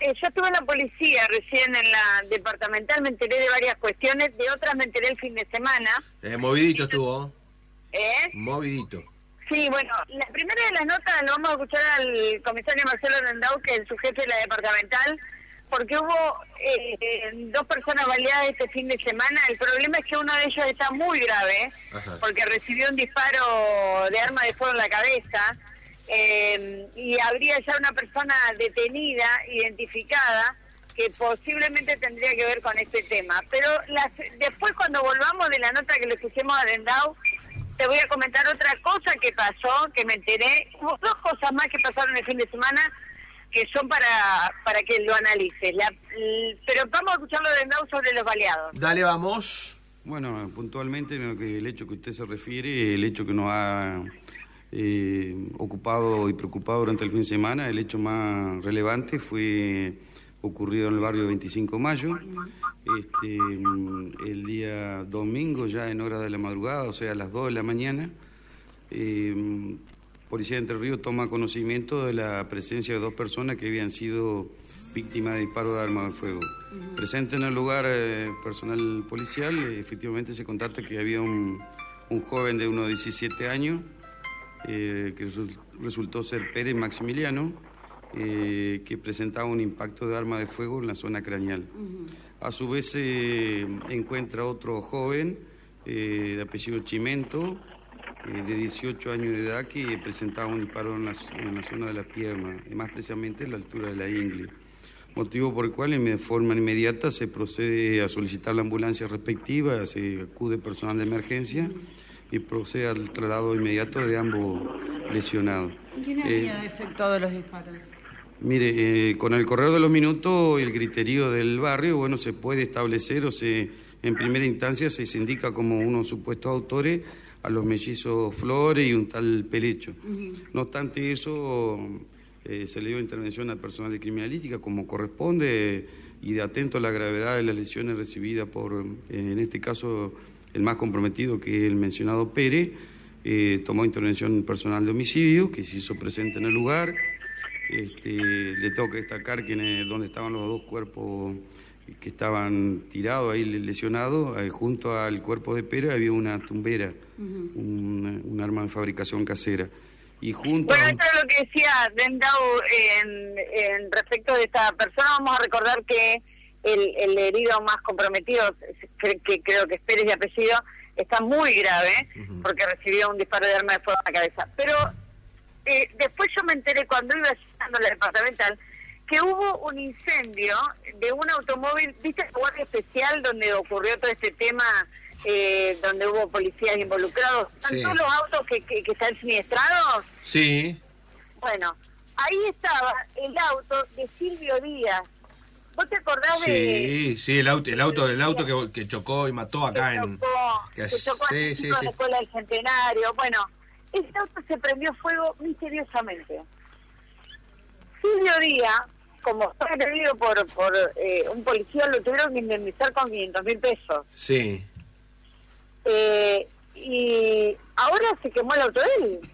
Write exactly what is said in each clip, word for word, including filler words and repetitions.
eh, yo estuve en la policía recién en la departamental, me enteré de varias cuestiones, de otras me enteré el fin de semana. Eh, movidito estuvo. ¿Eh? Movidito. Sí, bueno, la primera de las notas lo vamos a escuchar al comisario Marcelo Rendau, que es su jefe de la departamental, porque hubo eh, dos personas baleadas este fin de semana. El problema es que uno de ellos está muy grave, Ajá. porque recibió un disparo de arma de fuego en la cabeza, eh, y habría ya una persona detenida, identificada, que posiblemente tendría que ver con este tema. Pero las, después, cuando volvamos de la nota que le pusimos a Rendau, te voy a comentar otra cosa que pasó, que me enteré. Hubo dos cosas más que pasaron el fin de semana que son para para que lo analices. La, l, pero vamos a escucharlo de Rendau sobre los baleados. Dale, vamos. Bueno, puntualmente lo que el hecho que usted se refiere, el hecho que nos ha eh, ocupado y preocupado durante el fin de semana, el hecho más relevante fue ocurrido en el barrio veinticinco de mayo, este, el día domingo ya en horas de la madrugada, o sea a las dos de la mañana, eh, Policía de Entre Ríos toma conocimiento de la presencia de dos personas que habían sido víctimas de disparo de arma de fuego. Uh-huh. Presente en el lugar eh, personal policial, eh, efectivamente se contacta que había un, un joven de unos diecisiete años, eh, que resultó ser Pérez Maximiliano, Eh, que presentaba un impacto de arma de fuego en la zona craneal. Uh-huh. A su vez eh, encuentra otro joven eh, de apellido Chimento, eh, de dieciocho años de edad, que presentaba un disparo en la, en la zona de la pierna, y más precisamente en la altura de la ingle. Motivo por el cual de forma inmediata se procede a solicitar la ambulancia respectiva, se acude personal de emergencia uh-huh. y procede al traslado inmediato de ambos lesionados. ¿Quién había eh, efectuado los disparos? Mire, eh, con el correr de los minutos y el griterío del barrio, bueno, se puede establecer o se, en primera instancia se indica como unos supuestos autores a los mellizos Flores y un tal Pelecho. Uh-huh. No obstante eso, eh, se le dio intervención al personal de criminalística como corresponde y de atento a la gravedad de las lesiones recibidas por, eh, en este caso, el más comprometido, que es el mencionado Pérez. Eh, tomó intervención personal de homicidio, que se hizo presente en el lugar. Este, le tengo que destacar que en el, donde estaban los dos cuerpos que estaban tirados ahí lesionados, eh, junto al cuerpo de Pérez había una tumbera, uh-huh. un, un arma de fabricación casera. Y junto bueno, a... esto es lo que decía Rendau en, en respecto de esta persona. Vamos a recordar que el, el herido más comprometido, que, que creo que es Pérez de apellido, está muy grave, uh-huh. porque recibió un disparo de arma de fuego en la cabeza. Pero eh, después yo me enteré, cuando iba llegando a la departamental, que hubo un incendio de un automóvil, ¿viste el guardia especial donde ocurrió todo este tema, eh, donde hubo policías involucrados? ¿Están sí. todos los autos que, que, que están siniestrados? Sí. Bueno, ahí estaba el auto de Silvio Díaz. ¿Vos te acordás sí, de...? Sí, sí, el auto, el auto, el auto que, que chocó y mató acá que en... Chocó, que, que chocó sí, a sí, sí, sí. sí. la Escuela del Centenario. Bueno, ese auto se prendió fuego misteriosamente. Silvio Díaz, como fue agredido por, por eh, un policía, lo tuvieron que indemnizar con quinientos mil pesos. Sí. Eh, y ahora se quemó el auto de él.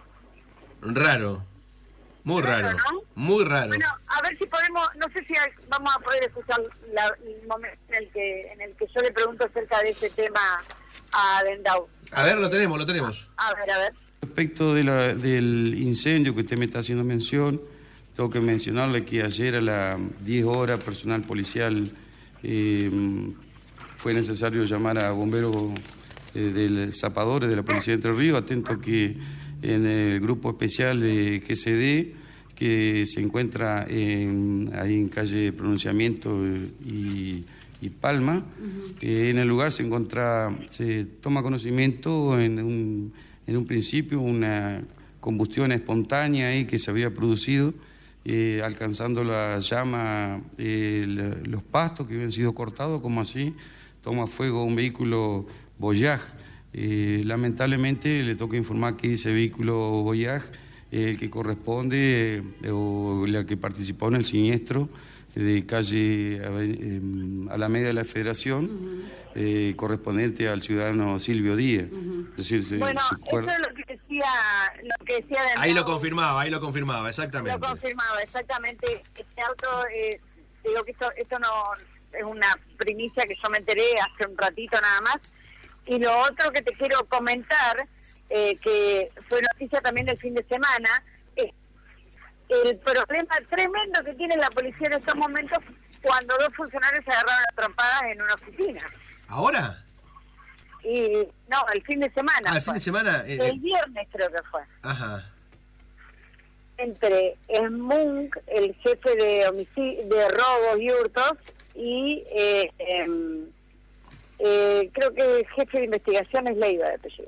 Raro. Muy raro, raro, ¿no? Muy raro. Bueno, a ver si podemos, no sé si vamos a poder escuchar la, el momento en el que en el que yo le pregunto acerca de ese tema a Rendau. A ver, lo tenemos, lo tenemos. A ver, a ver. Respecto de la, del incendio que usted me está haciendo mención, tengo que mencionarle que ayer a las diez horas, personal policial, eh, fue necesario llamar a bomberos eh, del Zapadores de la Policía de Entre Ríos, atento que en el grupo especial de G C D, que se encuentra en, ahí en calle Pronunciamiento y, y Palma. Uh-huh. Eh, en el lugar se encuentra, se toma conocimiento en un, en un principio una combustión espontánea ahí que se había producido, eh, alcanzando la llama eh, la, los pastos que habían sido cortados, como así toma fuego un vehículo Voyage. Eh, lamentablemente le toca informar que ese vehículo Voyage, el eh, que corresponde eh, o la que participó en el siniestro de calle eh, Alameda de la Federación, uh-huh. eh, correspondiente al ciudadano Silvio Díaz. Uh-huh. Es decir, se, bueno, se eso es lo que decía decía, lo que decía de Ahí lo nuevo, confirmaba, ahí lo confirmaba, exactamente. Lo confirmaba, exactamente. Este auto, eh, digo que esto, esto no es una primicia que yo me enteré hace un ratito nada más. Y lo otro que te quiero comentar, eh, que fue noticia también del fin de semana, es el problema tremendo que tiene la policía en estos momentos cuando dos funcionarios se agarraron a trompadas en una oficina. ¿Ahora? Y no, el fin de semana. Ah, el fin de semana. Eh, el viernes creo que fue. Ajá. Entre el Munk, el jefe de homicidio, de robos y hurtos, y eh, eh, eh, creo que el jefe de investigación es Leiva de apellido.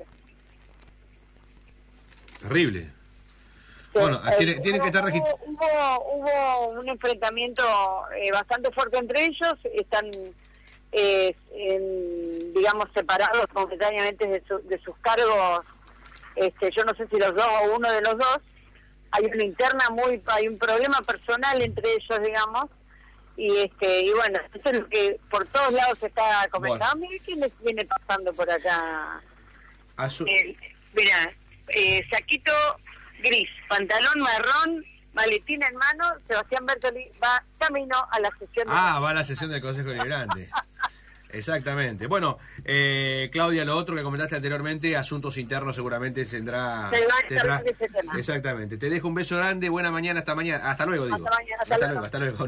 Terrible. Sí, Bueno, eh, tiene, tiene hubo, que estar registrado. Hubo, hubo, hubo un enfrentamiento eh, bastante fuerte entre ellos, están, eh, en, digamos, separados momentáneamente de, su, de sus cargos, este, yo no sé si los dos o uno de los dos, hay una interna muy, hay un problema personal entre ellos, digamos, y este y bueno, eso es lo que por todos lados se está comentando. Bueno. Mira quién les viene pasando por acá. Su... Eh, mira, eh, saquito gris, pantalón marrón, maletín en mano, Sebastián Bertoli va camino a la sesión. Ah, de... va a la sesión del Consejo Deliberante. Exactamente. Bueno, eh, Claudia, lo otro que comentaste anteriormente, asuntos internos seguramente tendrá... Se va a tendrá... ese tema. Exactamente. Te dejo un beso grande, buena mañana, hasta mañana. Hasta luego, digo. Hasta mañana, hasta hasta luego. luego, hasta luego.